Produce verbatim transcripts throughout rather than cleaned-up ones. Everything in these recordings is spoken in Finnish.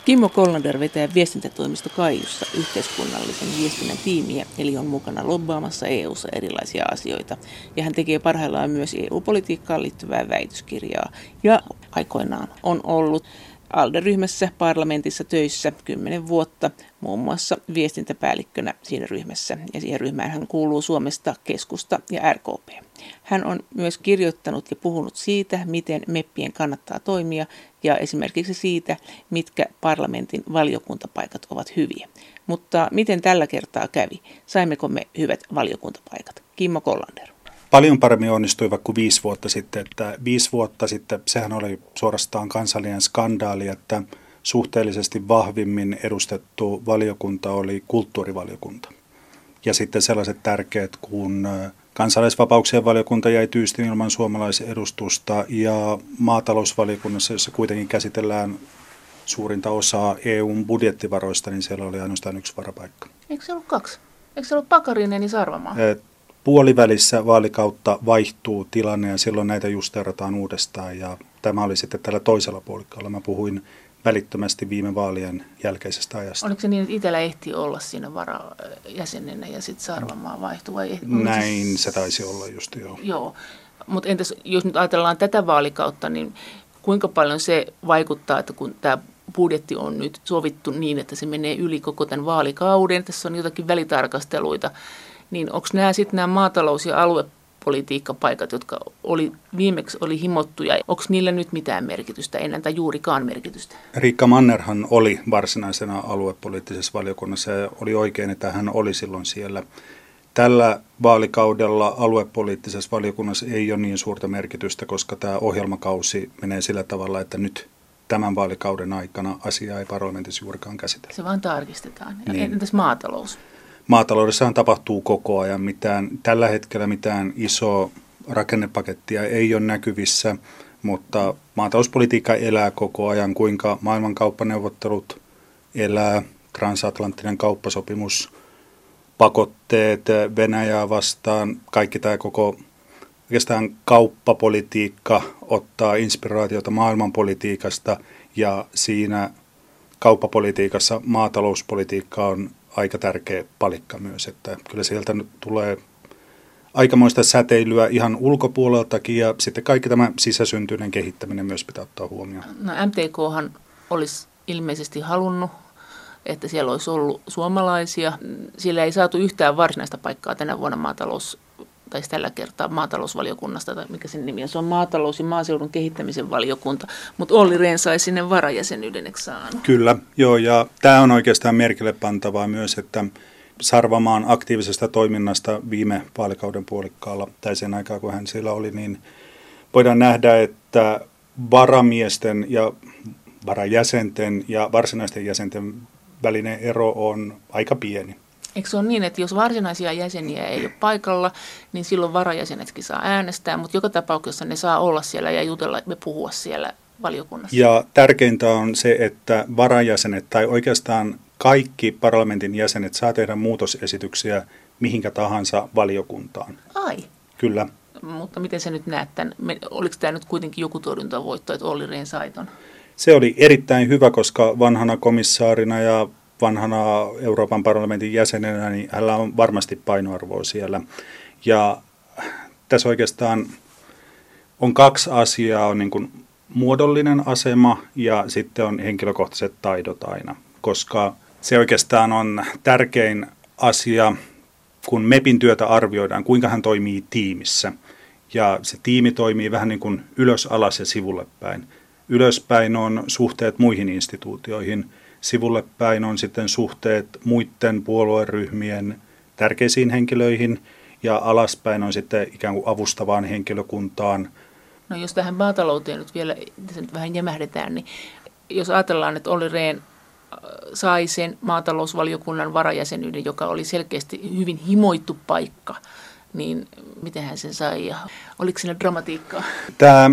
Kimmo Kollander vetää viestintätoimisto Kaijussa yhteiskunnallisen viestinnän tiimiä, eli on mukana lobbaamassa E U:ssa erilaisia asioita. Ja hän tekee parhaillaan myös E U-politiikkaan liittyvää väitöskirjaa. Ja aikoinaan on ollut ALDE-ryhmässä parlamentissa töissä kymmenen vuotta, muun muassa viestintäpäällikkönä siinä ryhmässä. Ja siihen ryhmään hän kuuluu Suomesta Keskusta ja R K P. Hän on myös kirjoittanut ja puhunut siitä, miten meppien kannattaa toimia ja esimerkiksi siitä, mitkä parlamentin valiokuntapaikat ovat hyviä. Mutta miten tällä kertaa kävi? Saimmeko me hyvät valiokuntapaikat? Kimmo Kollander. Paljon paremmin onnistuivat kuin viisi vuotta sitten. Että viisi vuotta sitten sehän oli suorastaan kansallinen skandaali, että suhteellisesti vahvimmin edustettu valiokunta oli kulttuurivaliokunta. Ja sitten sellaiset tärkeät, kun kansalaisvapauksien valiokunta jäi tyystin ilman suomalaisedustusta ja maatalousvaliokunnassa, jossa kuitenkin käsitellään suurinta osaa E U:n budjettivaroista, niin siellä oli ainoastaan yksi varapaikka. Eikö se ollut kaksi? Eikö se ollut Pakarinen ja Sarvamaa? Puolivälissä vaalikautta vaihtuu tilanne ja silloin näitä justeerataan uudestaan ja tämä oli sitten tällä toisella puolikkaalla. Mä puhuin välittömästi viime vaalien jälkeisestä ajasta. Oliko se niin, että itsellä ehti olla siinä varajäsenenä ja sitten Sarvamaa vaihtui? Vai ehti, Näin siis se taisi olla just, joo. Joo, mutta entäs jos nyt ajatellaan tätä vaalikautta, niin kuinka paljon se vaikuttaa, että kun tämä budjetti on nyt sovittu niin, että se menee yli koko tämän vaalikauden, tässä on jotakin välitarkasteluita, niin onko nämä sitten nämä maatalous- ja aluepolitiikkapaikat, jotka oli, viimeksi oli himottuja, onko niillä nyt mitään merkitystä ennen tai juurikaan merkitystä? Riikka Mannerhan oli varsinaisena aluepoliittisessa valiokunnassa ja oli oikein, että hän oli silloin siellä. Tällä vaalikaudella aluepoliittisessa valiokunnassa ei ole niin suurta merkitystä, koska tämä ohjelmakausi menee sillä tavalla, että nyt tämän vaalikauden aikana asiaa ei parlamentissa juurikaan käsitellä. Se vaan tarkistetaan. Niin. Entäs maatalous? Maataloudessahan tapahtuu koko ajan. Mitään, tällä hetkellä mitään isoa rakennepakettia ei ole näkyvissä, mutta maatalouspolitiikka elää koko ajan. Kuinka maailmankauppaneuvottelut elää, transatlanttinen kauppasopimus, pakotteet Venäjää vastaan, kaikki tämä koko oikeastaan kauppapolitiikka ottaa inspiraatiota maailmanpolitiikasta ja siinä kauppapolitiikassa maatalouspolitiikka on aika tärkeä palikka myös, että kyllä sieltä nyt tulee aikamoista säteilyä ihan ulkopuoleltakin ja sitten kaikki tämä sisäsyntyinen kehittäminen myös pitää ottaa huomioon. No M T K:han olisi ilmeisesti halunnut, että siellä olisi ollut suomalaisia. Siellä ei saatu yhtään varsinaista paikkaa tänä vuonna maatalous, tai tällä kertaa maatalousvaliokunnasta, tai mikä sen nimi on. Se on maatalous- ja maaseudun kehittämisen valiokunta, mutta Olli Rehn sai sinne varajäsenyyden, eikö saanut? Kyllä, joo, ja tämä on oikeastaan merkille pantavaa myös, että Sarvamaan aktiivisesta toiminnasta viime vaalikauden puolikkaalla, tai sen aikaa kun hän siellä oli, niin voidaan nähdä, että varamiesten ja varajäsenten ja varsinaisten jäsenten välinen ero on aika pieni. Eikö se ole niin, että jos varsinaisia jäseniä ei ole paikalla, niin silloin varajäsenetkin saa äänestää, mutta joka tapauksessa ne saa olla siellä ja jutella ja puhua siellä valiokunnassa? Ja tärkeintä on se, että varajäsenet tai oikeastaan kaikki parlamentin jäsenet saa tehdä muutosesityksiä mihinkä tahansa valiokuntaan. Ai. Kyllä. Mutta miten sä nyt näet tämän? Oliko tämä nyt kuitenkin joku torjuntavoitto, että Olli Rehn sai ton? Se oli erittäin hyvä, koska vanhana komissaarina ja vanhana Euroopan parlamentin jäsenenä, niin hänellä on varmasti painoarvoa siellä. Ja tässä oikeastaan on kaksi asiaa, on niin kuin muodollinen asema ja sitten on henkilökohtaiset taidot aina, koska se oikeastaan on tärkein asia, kun MEPin työtä arvioidaan, kuinka hän toimii tiimissä. Ja se tiimi toimii vähän niin kuin ylös, alas ja sivulle päin. Ylöspäin on suhteet muihin instituutioihin, sivulle päin on sitten suhteet muiden puolueryhmien tärkeisiin henkilöihin ja alaspäin on sitten ikään kuin avustavaan henkilökuntaan. No jos tähän maatalouteen nyt vielä nyt vähän jämähdetään, niin jos ajatellaan, että Olli Rehn sai sen maatalousvaliokunnan varajäsenyyden, joka oli selkeästi hyvin himoittu paikka, niin miten hän sen sai ja oliko siinä dramatiikkaa? Tämä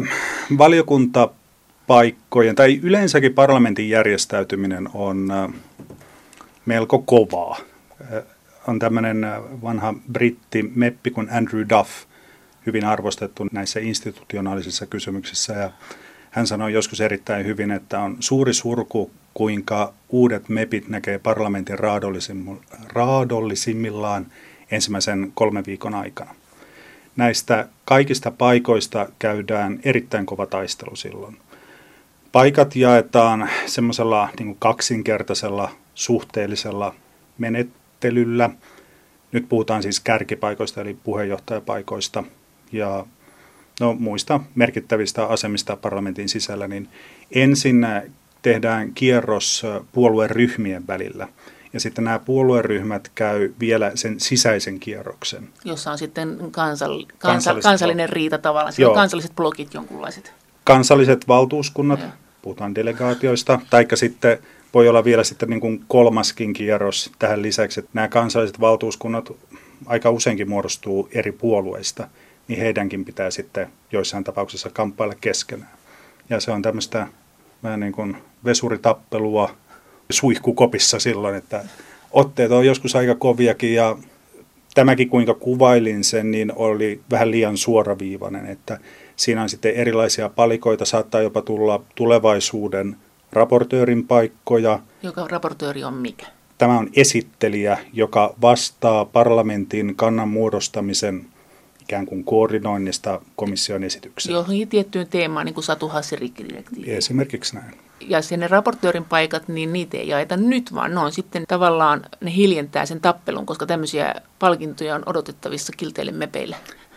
valiokuntapaikkojen tai yleensäkin parlamentin järjestäytyminen on melko kovaa. On tämmöinen vanha britti meppi kuin Andrew Duff, hyvin arvostettu näissä institutionaalisissa kysymyksissä ja hän sanoi joskus erittäin hyvin, että on suuri surku kuinka uudet mepit näkee parlamentin raadollisimmillaan ensimmäisen kolmen viikon aikana. Näistä kaikista paikoista käydään erittäin kova taistelu silloin. Paikat jaetaan semmoisella niin kuin kaksinkertaisella suhteellisella menettelyllä. Nyt puhutaan siis kärkipaikoista eli puheenjohtajapaikoista ja no, muista merkittävistä asemista parlamentin sisällä. Niin ensin tehdään kierros puolueryhmien välillä. Ja sitten nämä puolueryhmät käy vielä sen sisäisen kierroksen. Jossa on sitten kansal, kansa, kansallinen riita tavallaan, siellä on kansalliset blogit jonkunlaiset. Kansalliset valtuuskunnat, ja. Puhutaan delegaatioista, taikka sitten voi olla vielä sitten niin kuin kolmaskin kierros tähän lisäksi, että nämä kansalliset valtuuskunnat aika useinkin muodostuu eri puolueista, niin heidänkin pitää sitten joissain tapauksissa kamppailla keskenään. Ja se on tämmöistä vähän niin kuin vesuritappelua, suihkukopissa silloin, että otteet on joskus aika koviakin ja tämäkin kuinka kuvailin sen, niin oli vähän liian suoraviivainen, että siinä on sitten erilaisia palikoita, saattaa jopa tulla tulevaisuuden raportöörin paikkoja. Joka raportööri on mikä? Tämä on esittelijä, joka vastaa parlamentin kannan muodostamisen ikään kuin koordinoinnista komission esitykseen. Johonkin tiettyyn teemaan, niin kuin Satu Hassin rikkidirektiivi. Esimerkiksi näin. Ja sen ne raportöörin paikat, niin niitä ei jaeta nyt, vaan ne on sitten tavallaan, ne hiljentää sen tappelun, koska tämmöisiä palkintoja on odotettavissa kilteille mepeille.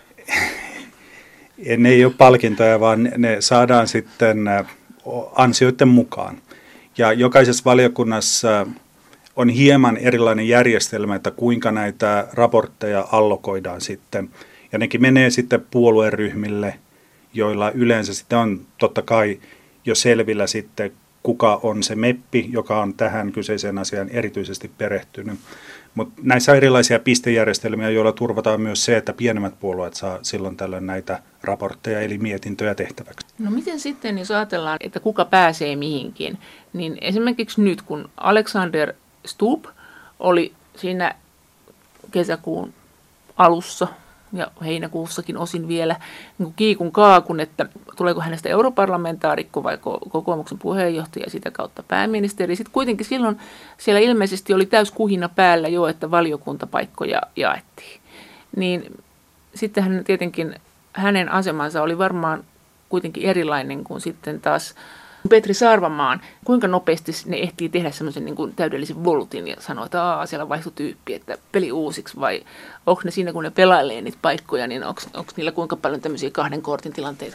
Ne ei ole palkintoja, vaan ne saadaan sitten ansioiden mukaan. Ja jokaisessa valiokunnassa on hieman erilainen järjestelmä, että kuinka näitä raportteja allokoidaan sitten. Ja nekin menee sitten puolueryhmille, joilla yleensä sitten on totta kai jo selvillä sitten, kuka on se meppi, joka on tähän kyseiseen asiaan erityisesti perehtynyt. Mutta näissä on erilaisia pistejärjestelmiä, joilla turvataan myös se, että pienemmät puolueet saa silloin tällöin näitä raportteja eli mietintöjä tehtäväksi. No miten sitten, jos ajatellaan, että kuka pääsee mihinkin, niin esimerkiksi nyt, kun Alexander Stubb oli siinä kesäkuun alussa, ja heinäkuussakin osin vielä niin kiikun kaakun, että tuleeko hänestä europarlamentaarikko vai kokoomuksen puheenjohtaja ja sitä kautta pääministeri. Sitten kuitenkin silloin siellä ilmeisesti oli täys kuhina päällä jo, että valiokuntapaikkoja jaettiin. Niin sittenhän tietenkin hänen asemansa oli varmaan kuitenkin erilainen kuin sitten taas Petri Sarvamaan. Kuinka nopeasti ne ehtii tehdä semmoisen niin kuin täydellisen volutin ja sanoa, että Aa, siellä vaihtui tyyppi, että peli uusiksi, vai onko ne siinä, kun ne pelailee niitä paikkoja, niin onko, onko niillä kuinka paljon tämmöisiä kahden kortin tilanteita?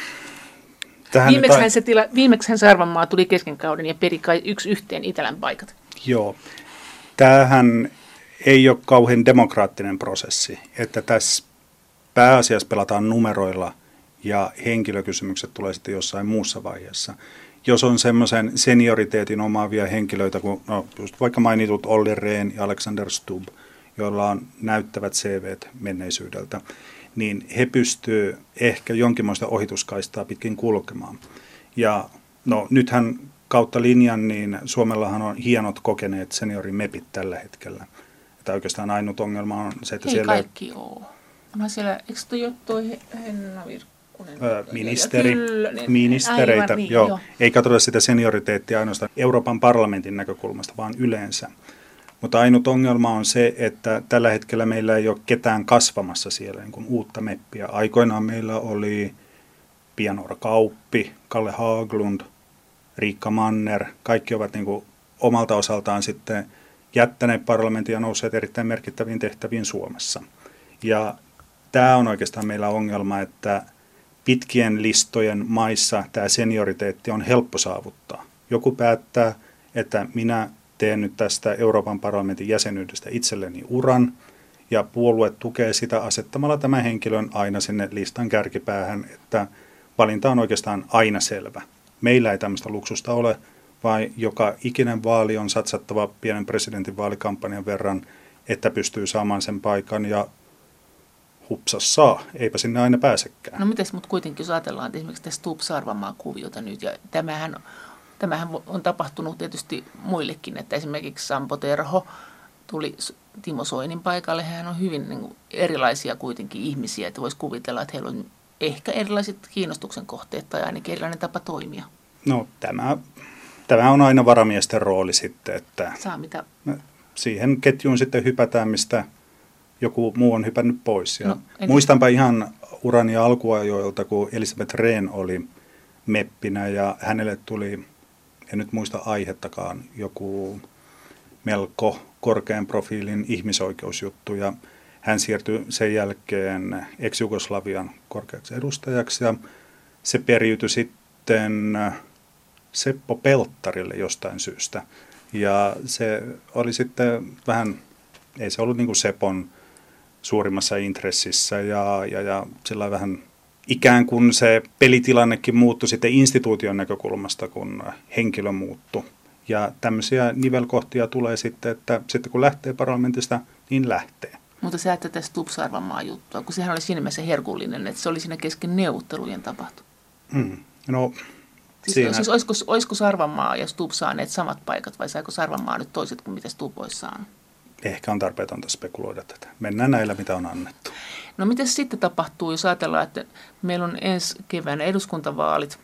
Viimeksihän, se tila, viimeksihän Sarvamaa tuli kesken kauden ja peri kai yksi yhteen Itälän paikat. Joo. Tämähän ei ole kauhean demokraattinen prosessi, että tässä pääasiassa pelataan numeroilla ja henkilökysymykset tulee sitten jossain muussa vaiheessa. Jos on semmoisen senioriteetin omaavia henkilöitä, kuin no, just vaikka mainitut Olli Rehn ja Alexander Stubb, joilla on näyttävät C V:t menneisyydeltä, niin he pystyvät ehkä jonkinlaista ohituskaistaa pitkin kulkemaan. Ja no, nythän kautta linjan, niin Suomellahan on hienot kokeneet seniorimepit tällä hetkellä. Että oikeastaan ainut ongelma on se, että Hei, siellä... Ei kaikki ole. Onhan siellä, eikö toi ole toi Henna Virkkunen? Öö, ministeri, Kyllä, niin, ministereitä, aivan, niin, joo. joo. Ei katsota sitä senioriteettia ainoastaan Euroopan parlamentin näkökulmasta, vaan yleensä. Mutta ainut ongelma on se, että tällä hetkellä meillä ei ole ketään kasvamassa siellä niin kuin uutta meppiä. Aikoinaan meillä oli Pia-Noora Kauppi, Kalle Haglund, Riikka Manner. Kaikki ovat niin kuin omalta osaltaan sitten jättäneet parlamentin ja nousseet erittäin merkittäviin tehtäviin Suomessa. Ja tämä on oikeastaan meillä ongelma, että pitkien listojen maissa tämä senioriteetti on helppo saavuttaa. Joku päättää, että minä teen nyt tästä Euroopan parlamentin jäsenyydestä itselleni uran, ja puolue tukee sitä asettamalla tämän henkilön aina sinne listan kärkipäähän, että valinta on oikeastaan aina selvä. Meillä ei tämmöistä luksusta ole, vaan joka ikinen vaali on satsattava pienen presidentin vaalikampanjan verran, että pystyy saamaan sen paikan, ja hupsas saa, eipä sinne aina pääsekään. No mites, mutta kuitenkin jos ajatellaan, että esimerkiksi tässä Stubb-Sarvamaa-kuviota nyt, ja tämähän, tämähän on tapahtunut tietysti muillekin, että esimerkiksi Sampo Terho tuli Timo Soinin paikalle, hän on hyvin niin kuin erilaisia kuitenkin ihmisiä, että voisi kuvitella, että heillä on ehkä erilaiset kiinnostuksen kohteet tai ainakin erilainen tapa toimia. No tämä tämä on aina varamiesten rooli sitten, että saa mitä? siihen ketjuun sitten hypätään, mistä joku muu on hypännyt pois. Ja no, muistanpa ihan urani alkuajoilta, kun Elisabeth Rehn oli meppinä ja hänelle tuli, en nyt muista aihettakaan, joku melko korkean profiilin ihmisoikeusjuttu ja hän siirtyi sen jälkeen ex-Jugoslavian korkeaksi edustajaksi ja se periytyi sitten Seppo Pelttarille jostain syystä. Ja se oli sitten vähän, ei se ollut niin kuin Sepon suurimmassa intressissä ja, ja, ja sillä vähän ikään kuin se pelitilannekin muuttui sitten instituution näkökulmasta, kun henkilö muuttui. Ja tämmöisiä nivelkohtia tulee sitten, että sitten kun lähtee parlamentista, niin lähtee. Mutta sä ajattelet tästä Stubb-Sarvamaa juttua, kun sehän oli siinä mielessä herkullinen, että se oli siinä kesken neuvottelujen tapahtu. Mm, no, siis, siinä... siis olisiko, olisiko Sarvamaa ja Stubb saaneet samat paikat vai saiko Sarvamaa nyt toiset kuin mitä Stubb olisi saanut? Ehkä on tarpeetonta spekuloida tätä. Mennään näillä, mitä on annettu. No mitä sitten tapahtuu, jos ajatellaan, että meillä on ensi keväänä eduskuntavaalit.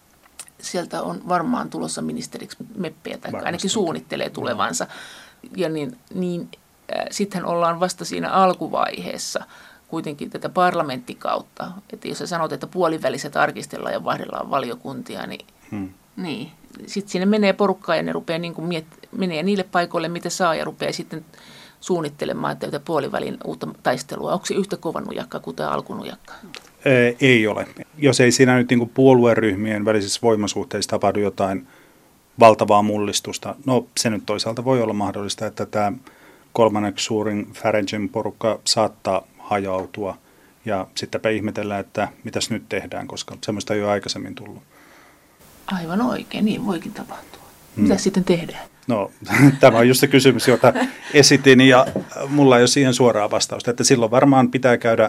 Sieltä on varmaan tulossa ministeriksi meppejä, tai varmasti ainakin suunnittelee tulevansa. Ja niin, niin äh, sittenhän ollaan vasta siinä alkuvaiheessa kuitenkin tätä parlamenttikautta. Että jos sä sanot, että puolivälissä tarkistellaan ja vaihdellaan valiokuntia, niin, hmm. niin. sitten sinne menee porukkaa ja ne rupeaa niin kuin miet- menee niille paikoille, mitä saa, ja rupeaa sitten suunnittelemaan tätä puolivälin uutta taistelua. Onko se yhtä kova nujakka kuin tämä alkunujakka? Ei ole. Jos ei siinä nyt niin kuin puolueryhmien välisissä voimasuhteissa tapahdu jotain valtavaa mullistusta, no se nyt toisaalta voi olla mahdollista, että tämä kolmanneksi suurin Faragen porukka saattaa hajautua ja sittenpä ihmetellään, että mitäs nyt tehdään, koska semmoista ei ole aikaisemmin tullut. Aivan oikein, niin voikin tapahtua. Mitä hmm. sitten tehdään? No, tämä on just se kysymys, jota esitin ja mulla ei ole siihen suoraa vastausta, että silloin varmaan pitää käydä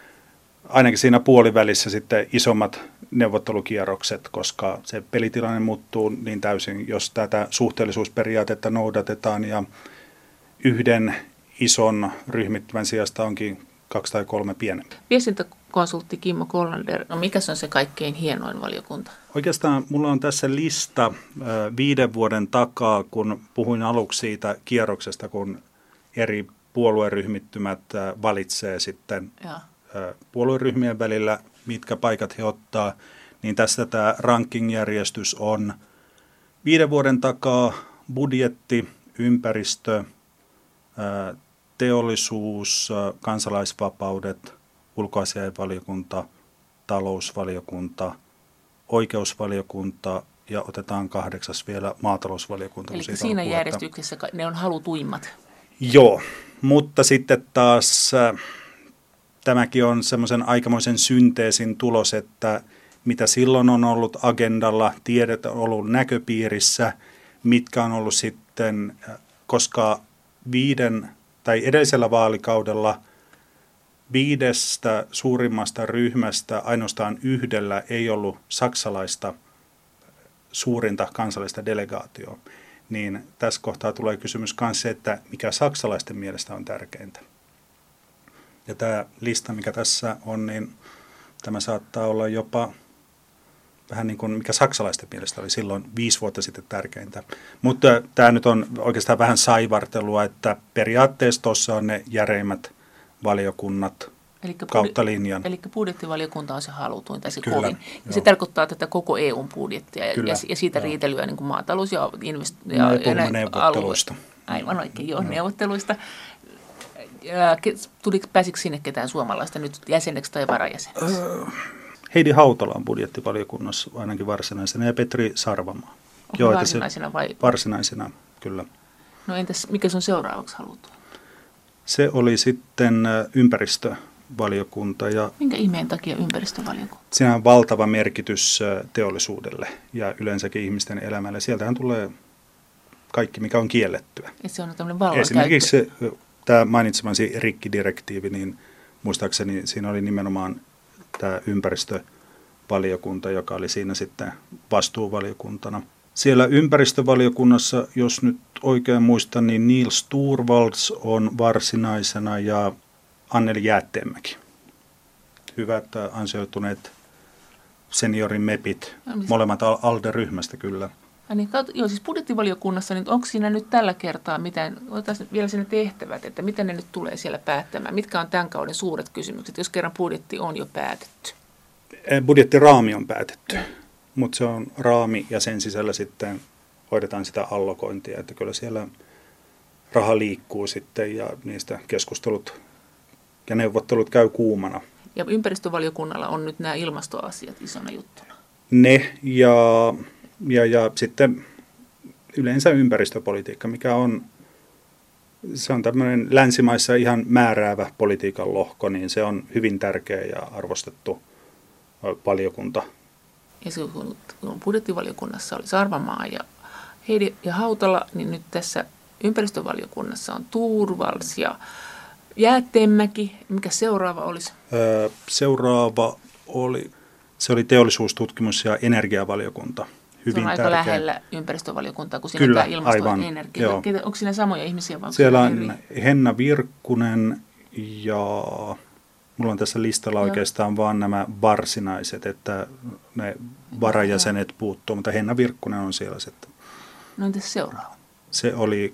ainakin siinä puolivälissä sitten isommat neuvottelukierrokset, koska se pelitilanne muuttuu niin täysin, jos tätä suhteellisuusperiaatetta noudatetaan ja yhden ison ryhmittymän sijasta onkin kaksi tai kolme pienempi. Viestintäkonsultti Kimmo Kollander, no mikä on se kaikkein hienoin valiokunta? Oikeastaan mulla on tässä lista äh, viiden vuoden takaa, kun puhuin aluksi siitä kierroksesta, kun eri puolueryhmittymät äh, valitsee sitten ja. äh, puolueryhmien välillä, mitkä paikat he ottaa, niin tässä tämä ranking-järjestys on viiden vuoden takaa budjetti, ympäristö, äh, teollisuus, kansalaisvapaudet, ulkoasiainvaliokunta, talousvaliokunta, oikeusvaliokunta ja otetaan kahdeksas vielä maatalousvaliokunta. Eli siinä järjestyksessä ne on halutuimmat. Joo, mutta sitten taas äh, tämäkin on semmoisen aikamoisen synteesin tulos, että mitä silloin on ollut agendalla, tiedet on ollut näköpiirissä, mitkä on ollut sitten, koska viiden tai edellisellä vaalikaudella viidestä suurimmasta ryhmästä ainoastaan yhdellä ei ollut saksalaista suurinta kansallista delegaatioa, niin tässä kohtaa tulee kysymys myös se, että mikä saksalaisten mielestä on tärkeintä. Ja tämä lista, mikä tässä on, niin tämä saattaa olla jopa vähän niin kuin mikä saksalaisten mielestä oli silloin viisi vuotta sitten tärkeintä. Mutta tämä nyt on oikeastaan vähän saivartelua, että periaatteessa tuossa on ne järeimmät valiokunnat elikkä kautta linjan. Eli budjettivaliokunta on se halutuin tai se Kyllä, kovin. Ja se tarkoittaa tätä koko E U:n budjettia ja, ja siitä joo. riitelyä niin kuin maatalous ja invest- ja, ja neuvotteluista. Aivan oikein, joo, no. neuvotteluista. Ja, tuliko, pääsikö sinne ketään suomalaista nyt jäseneksi tai varajäseneksi? Öö, Heidi Hautala on budjettivaliokunnassa ainakin varsinaisena ja Petri Sarvamaa. Joo, varsinaisena vai? Varsinaisena, kyllä. No entäs, mikä se on seuraavaksi haluttu? Se oli sitten ympäristövaliokunta. Ja minkä ihmeen takia ympäristövaliokunta? Siinä on valtava merkitys teollisuudelle ja yleensäkin ihmisten elämälle. Sieltähän tulee kaikki, mikä on kiellettyä. Et se on tämmöinen vallankäyttö. Esimerkiksi se, tämä mainitsemasi rikkidirektiivi, niin muistaakseni siinä oli nimenomaan tämä ympäristövaliokunta, joka oli siinä sitten vastuuvaliokuntana. Siellä ympäristövaliokunnassa, jos nyt oikein muistan, niin Niels Torvalds on varsinaisena ja Anneli Jäätteenmäki. Hyvät ansioituneet seniorin mepit, molemmat ALDE-ryhmästä kyllä. Ja niin, joo, siis budjettivaliokunnassa, niin onko siinä nyt tällä kertaa mitään, otetaan vielä sinne tehtävät, että mitä ne nyt tulee siellä päättämään? Mitkä on tämän kauden suuret kysymykset, jos kerran budjetti on jo päätetty? Budjettiraami on päätetty, mutta se on raami ja sen sisällä sitten hoidetaan sitä allokointia, että kyllä siellä raha liikkuu sitten ja niistä keskustelut ja neuvottelut käy kuumana. Ja ympäristövaliokunnalla on nyt nämä ilmastoasiat isona juttuna. Ne ja, ja, ja sitten yleensä ympäristöpolitiikka, mikä on, se on tämmöinen länsimaissa ihan määräävä politiikan lohko, niin se on hyvin tärkeä ja arvostettu valiokunta. Ja kun budjettivaliokunnassa oli Sarvamaa ja Heidi ja Hautala, niin nyt tässä ympäristövaliokunnassa on Thorvalds ja Jäätteenmäki. Mikä seuraava olisi? Öö, seuraava oli, se oli teollisuustutkimus- ja energiavaliokunta. Hyvin se on aika tärkeä. Lähellä ympäristövaliokuntaa, kun siinä Kyllä, on tämä ilmasto aivan, ja energia. joo. Onko siinä samoja ihmisiä? Vai siellä on eri? Henna Virkkunen ja mulla on tässä listalla joo. oikeastaan vaan nämä varsinaiset, että ne varajäsenet puuttuu, mutta Henna Virkkunen on siellä sitten. No entäs seuraava? Se oli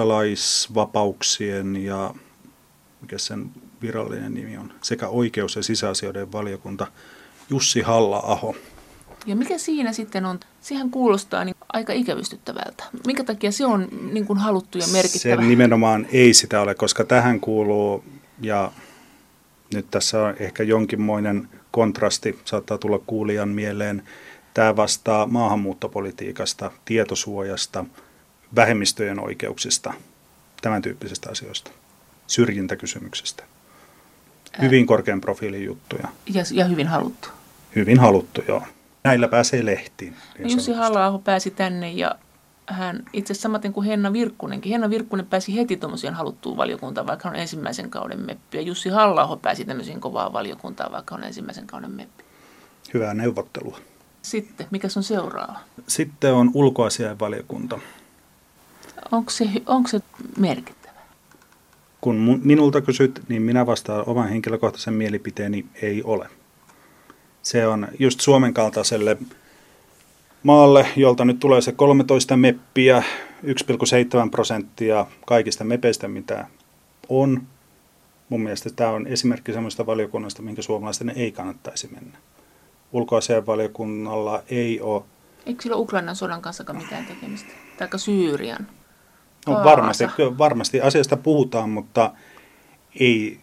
kansalaisvapauksien ja mikä sen virallinen nimi on, sekä oikeus- ja sisäasioiden valiokunta Jussi Halla-aho. Ja mikä siinä sitten on? Sehän kuulostaa niin aika ikävystyttävältä. Minkä takia se on niin kuin haluttu ja merkittävä? Se nimenomaan ei sitä ole, koska tähän kuuluu, ja nyt tässä on ehkä jonkinmoinen kontrasti, saattaa tulla kuulijan mieleen, tämä vastaa maahanmuuttopolitiikasta, tietosuojasta, vähemmistöjen oikeuksista, tämän tyyppisistä asioista, syrjintäkysymyksistä. Hyvin korkean profiilin juttuja. Ja, ja hyvin haluttu. Hyvin haluttu, joo. Näillä pääsee lehtiin. Niin Jussi Halla-aho pääsi tänne ja hän itse asiassa samaten kuin Henna Virkkunenkin. Henna Virkkunen pääsi heti tuommoiseen haluttuun valiokuntaan, vaikka on ensimmäisen kauden meppi. Ja Jussi Halla-aho pääsi tämmöiseen kovaan valiokuntaan, vaikka on ensimmäisen kauden meppi. Hyvää neuvottelua. Sitten, mikä on seuraava? Sitten on ulkoasiainvaliokunta. Onko se, onko se merkittävä? Kun minulta kysyt, niin minä vastaan oman henkilökohtaisen mielipiteeni ei ole. Se on just Suomen kaltaiselle maalle, jolta nyt tulee se kolmetoista meppiä, yksi pilkku seitsemän prosenttia kaikista mepeistä, mitä on. Mun mielestä tämä on esimerkki semmoista valiokunnasta, minkä suomalaisten ei kannattaisi mennä. Ulkoasiainvaliokunnalla ei ole. Eikö sillä Ukrainan sodan kanssa mitään tekemistä? Taikka Syyrian? No, varmasti, varmasti asiasta puhutaan, mutta ei,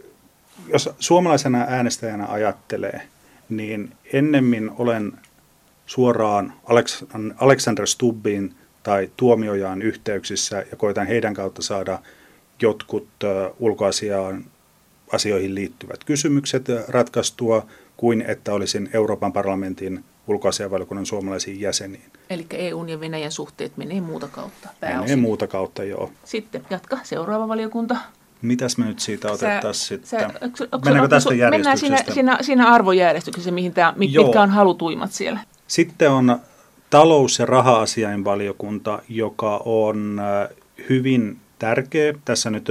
jos suomalaisena äänestäjänä ajattelee, niin ennemmin olen suoraan Alexander Stubbiin tai Tuomiojaan yhteyksissä ja koitan heidän kautta saada jotkut ulkoasiaan asioihin liittyvät kysymykset ratkaistua, kuin että olisin Euroopan parlamentin ulkoasiainvaliokunnan suomalaisiin jäseniin. Eli E U:n ja Venäjän suhteet menee muuta kautta pääosin. Menee muuta kautta, joo. Sitten jatka, seuraava valiokunta. Mitäs me nyt siitä otettaisiin sitten? Sä, onko, onko, Mennäänkö tästä onko, järjestyksestä? Mennään siinä, siinä, siinä arvojärjestyksessä, mihin tämä, mitkä on halutuimmat siellä. Sitten on talous- ja raha-asiainvaliokunta, joka on hyvin tärkeä. Tässä nyt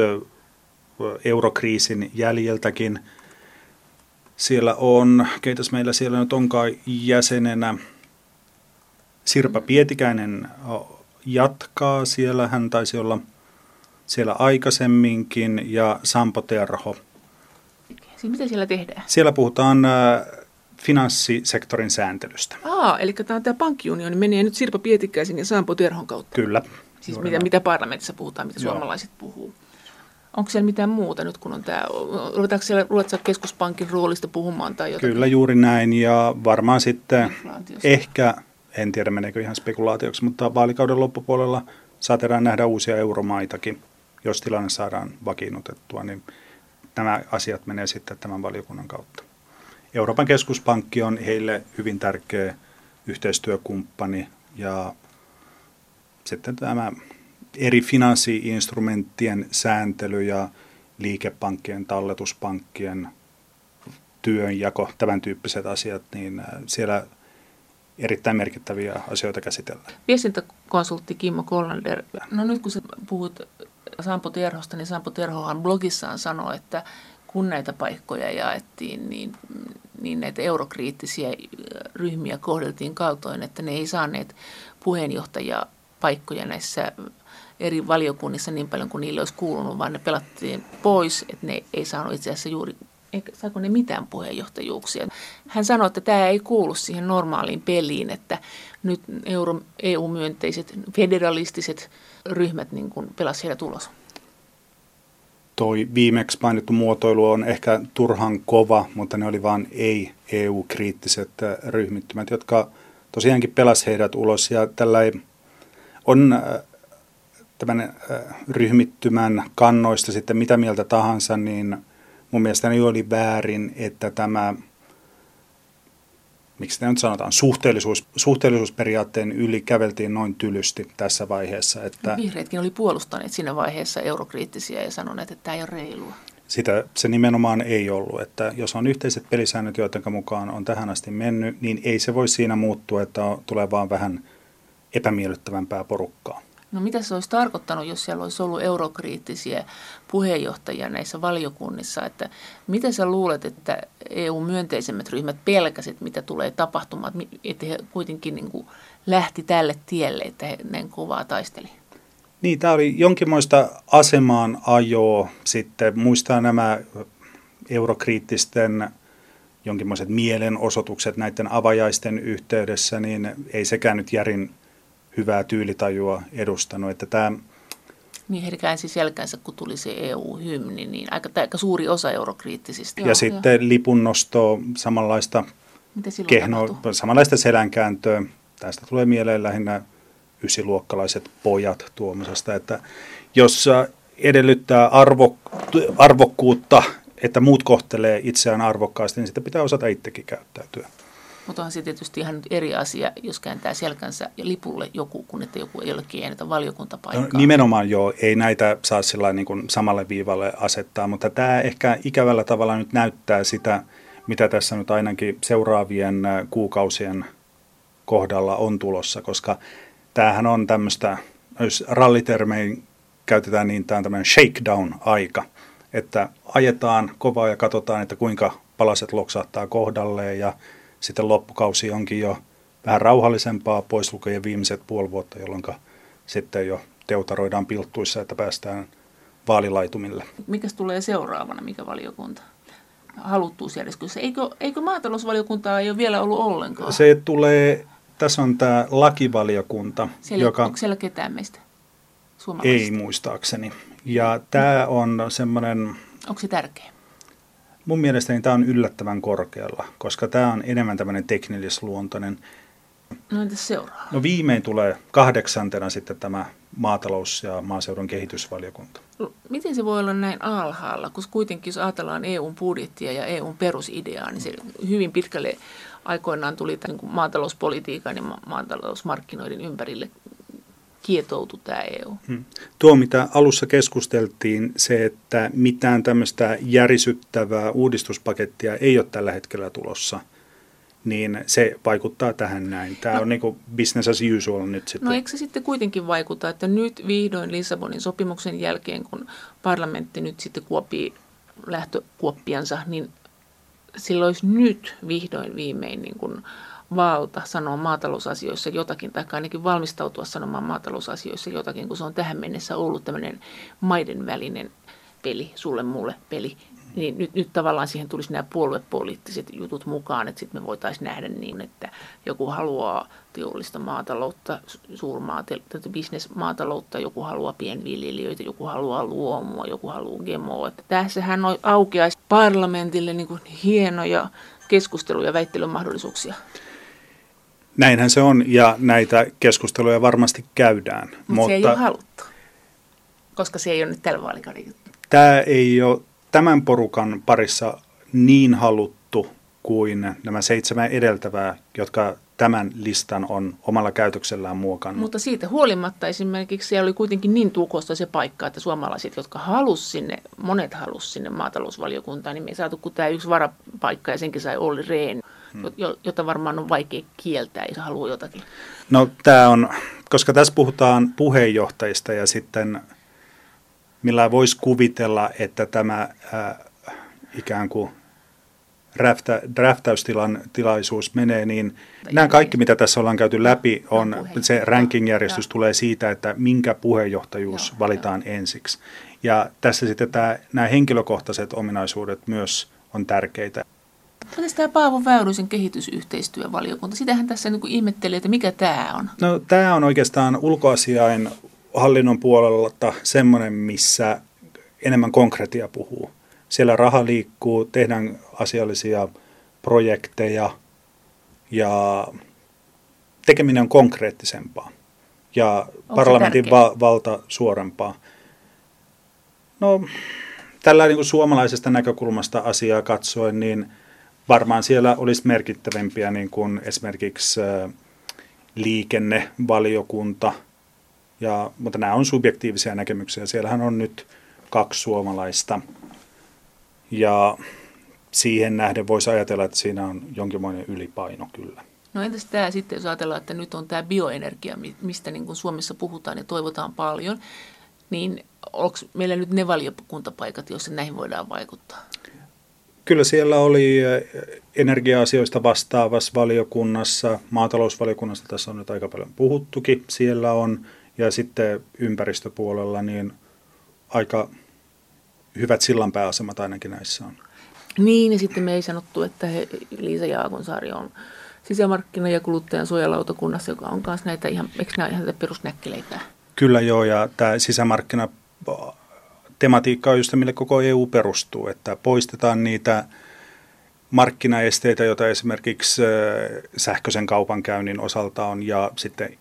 eurokriisin jäljeltäkin. Siellä on, keitäs meillä siellä nyt onkaan jäsenenä, Sirpa Pietikäinen jatkaa siellä, hän taisi olla siellä aikaisemminkin, ja Sampo Terho. Siis mitä siellä tehdään? Siellä puhutaan äh, finanssisektorin sääntelystä. Aa, eli tämä, tämä pankkiunioni menee nyt Sirpa Pietikäisen ja Sampo Terhon kautta. Kyllä. Siis mitä, mitä parlamentissa puhutaan, mitä Joo. suomalaiset puhuu. Onko siellä mitään muuta nyt, kun on tämä, ruvetaanko siellä ruvetsa keskuspankin roolista puhumaan tai jotain? Kyllä juuri näin, ja varmaan sitten ehkä, en tiedä meneekö ihan spekulaatioksi, mutta vaalikauden loppupuolella saatetaan nähdä uusia euromaitakin, jos tilanne saadaan vakiinnutettua, niin nämä asiat menee sitten tämän valiokunnan kautta. Euroopan keskuspankki on heille hyvin tärkeä yhteistyökumppani, ja sitten tämä eri finanssi-instrumenttien sääntely ja liikepankkien, talletuspankkien työnjako, tämän tyyppiset asiat, niin siellä erittäin merkittäviä asioita käsitellään. Viestintäkonsultti Kimmo Kollander, no nyt kun sä puhut Sampo Terhosta, niin Sampo Terhohan blogissaan sanoi, että kun näitä paikkoja jaettiin, niin, niin näitä eurokriittisiä ryhmiä kohdeltiin kaltoin, että ne ei saaneet puheenjohtajapaikkoja näissä eri valiokunnissa niin paljon kuin niille olisi kuulunut, vaan ne pelattiin pois, että ne ei saanut itse asiassa juuri, eikä saako ne mitään puheenjohtajuuksia. Hän sanoi, että tämä ei kuulu siihen normaaliin peliin, että nyt Euro, E U-myönteiset, federalistiset ryhmät niin kuin pelasivat heidät ulos. Toi viimeksi mainittu muotoilu on ehkä turhan kova, mutta ne oli vain ei-E U-kriittiset ryhmittymät, jotka tosiaankin pelasi heidät ulos. Ja tällä on tämän ryhmittymän kannoista sitten mitä mieltä tahansa, niin mun mielestäni oli väärin, että tämä, miksi sitä nyt sanotaan, suhteellisuus, suhteellisuusperiaatteen yli käveltiin noin tylysti tässä vaiheessa. Että vihreätkin oli puolustaneet siinä vaiheessa eurokriittisiä ja sanoneet, että tämä ei ole reilua. Sitä se nimenomaan ei ollut, että jos on yhteiset pelisäännöt, joiden mukaan on tähän asti mennyt, niin ei se voi siinä muuttua, että tulee vaan vähän epämiellyttävämpää porukkaa. No mitä se olisi tarkoittanut, jos siellä olisi ollut eurokriittisiä puheenjohtajia näissä valiokunnissa, että mitä sä luulet, että E U-myönteisemmät ryhmät pelkäsit, mitä tulee tapahtumaan, että he kuitenkin niin kuin lähti tälle tielle, että he näin kovaa taisteli? Niin, tämä oli jonkinmoista asemaan ajoa sitten. Muistaa nämä eurokriittisten jonkinmoiset mielenosoitukset näiden avajaisten yhteydessä, niin ei sekään nyt järin hyvää tyylitajua edustanut. Että tämä niin he käänsi selkänsä, kun tuli se E U-hymni, niin aika, aika suuri osa eurokriittisistä. Ja joo, sitten jo lipunnostoa, samanlaista kehnoa, samanlaista selänkääntöä. Tästä tulee mieleen lähinnä ysiluokkalaiset pojat tuomisesta, että jos edellyttää arvo, arvokkuutta, että muut kohtelee itseään arvokkaasti, niin sitä pitää osata itsekin käyttäytyä. Mutta onhan se tietysti ihan eri asia, jos kääntää selkänsä ja lipulle joku, kun että joku ei jollekin äänetä valiokuntapaikkaa. No, nimenomaan joo, ei näitä saa sillä niin kuin samalle viivalle asettaa, mutta tämä ehkä ikävällä tavalla nyt näyttää sitä, mitä tässä nyt ainakin seuraavien kuukausien kohdalla on tulossa, koska tämähän on tämmöistä, jos rallitermein käytetään, niin tämä on tämmöinen shakedown-aika, että ajetaan kovaa ja katsotaan, että kuinka palaset loksahtaa kohdalleen ja sitten loppukausi onkin jo vähän rauhallisempaa, pois lukien viimeiset puoli vuotta, jolloin sitten jo teutaroidaan pilttuissa, että päästään vaalilaitumille. Mikäs tulee seuraavana, mikä valiokunta? Haluttuusjärjestössä. Eikö, eikö maatalousvaliokuntaa ei ole vielä ollut ollenkaan? Se tulee, tässä on tämä lakivaliokunta. Siellä, joka onko siellä ketään meistä ei muistaakseni. Ja tämä on semmoinen, onko se tärkeä? Mun mielestäni tämä on yllättävän korkealla, koska tämä on enemmän tämmöinen teknillisluontoinen. No entäs seuraava? No viimein tulee kahdeksantena sitten tämä maatalous- ja maaseudun kehitysvaliokunta. No, miten se voi olla näin alhaalla, koska kuitenkin jos ajatellaan E U:n budjettia ja E U:n perusideaa, niin se hyvin pitkälle aikoinaan tuli tämän niin maatalouspolitiikan ja ma- maatalousmarkkinoiden ympärille kietoutui tämä E U. Hmm. Tuo, mitä alussa keskusteltiin, se, että mitään tämmöistä järisyttävää uudistuspakettia ei ole tällä hetkellä tulossa, niin se vaikuttaa tähän näin. Tämä no, on niin kuin business as usual nyt sitten. No eikö se sitten kuitenkin vaikuta, että nyt vihdoin Lissabonin sopimuksen jälkeen, kun parlamentti nyt sitten kuopii lähtökuoppiansa, niin sillä olisi nyt vihdoin viimein niin kuin valta sanoa maatalousasioissa jotakin, tai ainakin valmistautua sanomaan maatalousasioissa jotakin, kun se on tähän mennessä ollut tämmöinen maiden välinen peli, sulle mulle peli. Niin nyt, nyt tavallaan siihen tulisi nämä puoluepoliittiset jutut mukaan, että sitten me voitaisiin nähdä niin, että joku haluaa teollista maataloutta, suurmaataloutta, bisnesmaataloutta, joku haluaa pienviljelijöitä, joku haluaa luomua, joku haluaa gemoa. Että tässähän aukeaisi parlamentille niin kuin hienoja keskustelu- ja väittelymahdollisuuksia. Näinhän se on, ja näitä keskusteluja varmasti käydään. Mut mutta se ei ole haluttu, koska se ei ole nyt tällä vaalikaudella. Tämä ei ole tämän porukan parissa niin haluttu kuin nämä seitsemän edeltävää, jotka tämän listan on omalla käytöksellään muokannut. Mutta siitä huolimatta esimerkiksi siellä oli kuitenkin niin tukosta se paikka, että suomalaiset, jotka halusi sinne, monet halusi sinne maatalousvaliokuntaan, niin me ei saatu kuin tämä yksi varapaikka ja senkin sai Olli Rehn, hmm. jota varmaan on vaikea kieltää, jos haluaa jotakin. No tämä on, koska tässä puhutaan puheenjohtajista ja sitten millä voisi kuvitella, että tämä äh, ikään kuin drafta, draftäystilan tilaisuus menee, niin nämä kaikki, mitä tässä ollaan käyty läpi, on se ranking-järjestys tulee siitä, että minkä puheenjohtajuus valitaan ensiksi. Ja tässä sitten tämä, nämä henkilökohtaiset ominaisuudet myös on tärkeitä. Miten tämä Paavo Väyrysen kehitysyhteistyövaliokunta? Sitähän tässä niin kuin ihmettelee, että mikä tämä on? No tämä on oikeastaan ulkoasiain hallinnon puolelta semmoinen, missä enemmän konkretia puhuu. Siellä raha liikkuu, tehdään asiallisia projekteja ja tekeminen on konkreettisempaa ja onko parlamentin va- valta suorempaa. No tällä niin kuin suomalaisesta näkökulmasta asiaa katsoen, niin varmaan siellä olisi merkittävämpiä niin kuin esimerkiksi liikennevaliokunta, ja, mutta nämä on subjektiivisia näkemyksiä. Siellähän on nyt kaksi suomalaista, ja siihen nähden voisi ajatella, että siinä on jonkinlainen ylipaino kyllä. No entäs tämä sitten, jos ajatellaan, että nyt on tämä bioenergia, mistä niin kuin Suomessa puhutaan ja toivotaan paljon, niin onko meillä nyt ne valiokuntapaikat, joissa näihin voidaan vaikuttaa? Kyllä siellä oli energia-asioista vastaavassa valiokunnassa, maatalousvaliokunnassa tässä on nyt aika paljon puhuttukin, siellä on, ja sitten ympäristöpuolella niin aika hyvät sillanpääasemat ainakin näissä on. Niin, ja sitten me ei sanottu, että he, Liisa Jaakonsaari on sisämarkkina- ja kuluttajansuojalautakunnassa, joka on myös näitä ihan, eikö nämä ihan perusnäkkeleitä? Kyllä joo, ja tämä sisämarkkina tematiikka on just mille koko E U perustuu, että poistetaan niitä markkinaesteitä, joita esimerkiksi sähköisen kaupankäynnin osalta on, ja sitten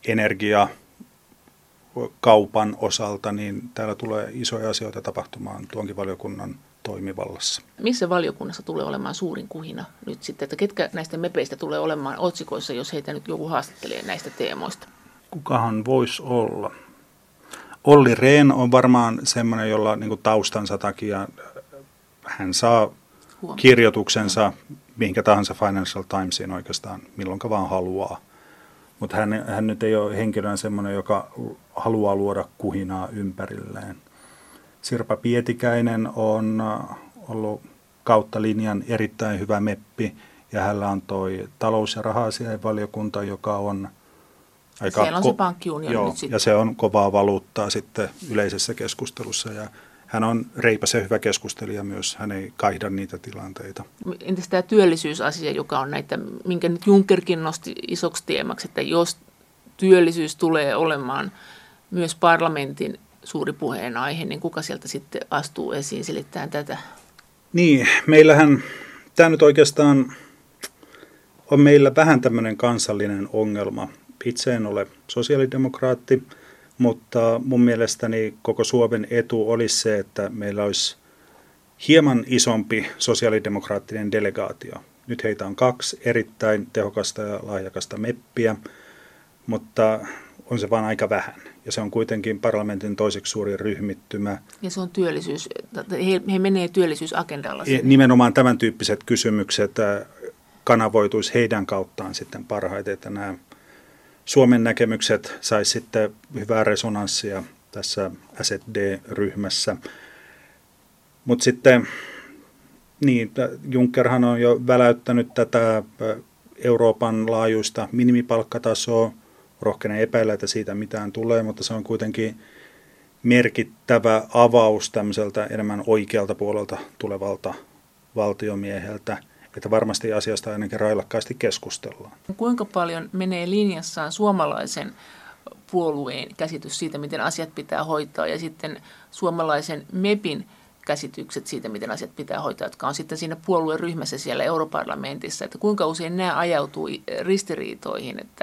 energiakaupan osalta, niin täällä tulee isoja asioita tapahtumaan tuonkin valiokunnan toimivallassa. Missä valiokunnassa tulee olemaan suurin kuhina nyt sitten, että ketkä näistä mepeistä tulee olemaan otsikoissa, jos heitä nyt joku haastattelee näistä teemoista? Kukahan voisi olla? Olli Rehn on varmaan semmoinen, jolla niin kuin taustansa takia hän saa Huom. kirjoituksensa mihinkä tahansa Financial Timesiin oikeastaan milloinka vaan haluaa. Mutta hän, hän nyt ei ole henkilönä semmoinen, joka haluaa luoda kuhinaa ympärilleen. Sirpa Pietikäinen on ollut kautta linjan erittäin hyvä meppi, ja hänellä on toi talous- ja raha-asiainvaliokunta, joka on aika siellä on se pankkiunioni joo, nyt sitten. Ja se on kovaa valuuttaa sitten yleisessä keskustelussa, ja hän on reipas ja hyvä keskustelija myös, hän ei kaihda niitä tilanteita. Entäs tämä työllisyysasia, joka on näitä, minkä nyt Junckerkin nosti isoksi teemaksi, että jos työllisyys tulee olemaan myös parlamentin suuri puheenaihe, niin kuka sieltä sitten astuu esiin selittämään tätä? Niin, meillähän tämä nyt oikeastaan on meillä vähän tämmöinen kansallinen ongelma. Itse en ole sosiaalidemokraatti, mutta mun mielestäni koko Suomen etu olisi se, että meillä olisi hieman isompi sosiaalidemokraattinen delegaatio. Nyt heitä on kaksi erittäin tehokasta ja lahjakasta meppiä, mutta on se vaan aika vähän. Ja se on kuitenkin parlamentin toiseksi suurin ryhmittymä. Ja se on työllisyys, he, he menee työllisyysagendalla. Sinne. Nimenomaan tämän tyyppiset kysymykset kanavoituisi heidän kauttaan sitten parhaiten, että nämä Suomen näkemykset saisi sitten hyvää resonanssia tässä S D-ryhmässä. Mutta sitten, niin, Junckerhan on jo väläyttänyt tätä Euroopan laajuista minimipalkkatasoa. Rohkenen epäillä, että siitä mitään tulee, mutta se on kuitenkin merkittävä avaus tämmöiseltä enemmän oikealta puolelta tulevalta valtiomieheltä, että varmasti asiasta ainakin railakkaasti keskustellaan. Kuinka paljon menee linjassaan suomalaisen puolueen käsitys siitä, miten asiat pitää hoitaa, ja sitten suomalaisen MEPin käsitykset siitä, miten asiat pitää hoitaa, jotka on sitten siinä puolueryhmässä siellä europarlamentissa, että kuinka usein nämä ajautuu ristiriitoihin, että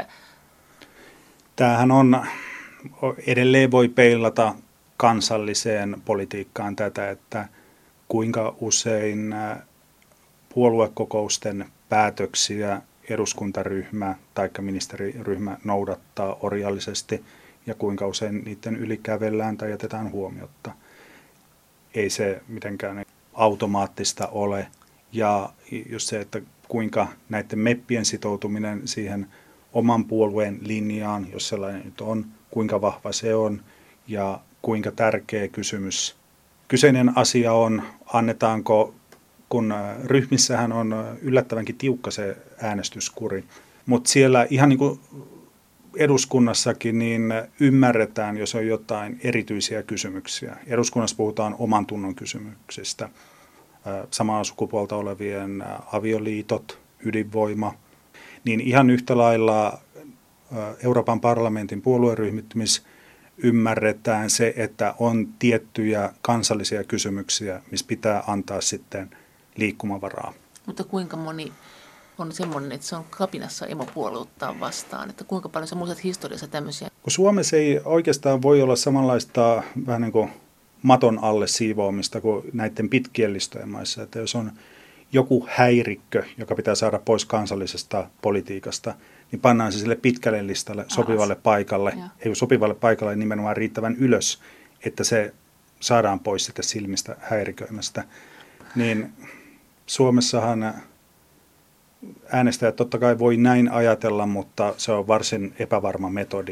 tämähän on, edelleen voi peilata kansalliseen politiikkaan tätä, että kuinka usein puoluekokousten päätöksiä eduskuntaryhmä tai ministeriryhmä noudattaa orjallisesti ja kuinka usein niiden yli kävellään tai jätetään huomiotta. Ei se mitenkään automaattista ole. Ja just se, että kuinka näiden meppien sitoutuminen siihen oman puolueen linjaan, jos sellainen nyt on, kuinka vahva se on ja kuinka tärkeä kysymys kyseinen asia on, annetaanko kun ryhmissähän on yllättävänkin tiukka se äänestyskuri. Mutta siellä ihan niin kuin eduskunnassakin niin ymmärretään, jos on jotain erityisiä kysymyksiä. Eduskunnassa puhutaan oman tunnon kysymyksistä. Samaa sukupuolta olevien avioliitot, ydinvoima. Niin ihan yhtä lailla Euroopan parlamentin puolueryhmittymis ymmärretään se, että on tiettyjä kansallisia kysymyksiä, missä pitää antaa sitten liikkumavaraa. Mutta kuinka moni on semmoinen, että se on kapinassa emopuolueuttaan vastaan? Että kuinka paljon sä muistat historiassa tämmöisiä? Kun Suomessa ei oikeastaan voi olla samanlaista vähän niin kuin maton alle siivoamista kuin näiden pitkien listojen maissa. Että jos on joku häirikkö, joka pitää saada pois kansallisesta politiikasta, niin pannaan se sille pitkälle listalle, sopivalle Alas. paikalle, ja. ei sopivalle paikalle nimenomaan riittävän ylös, että se saadaan pois sitä silmistä häiriköimästä. Niin Suomessahan äänestäjät totta kai voi näin ajatella, mutta se on varsin epävarma metodi.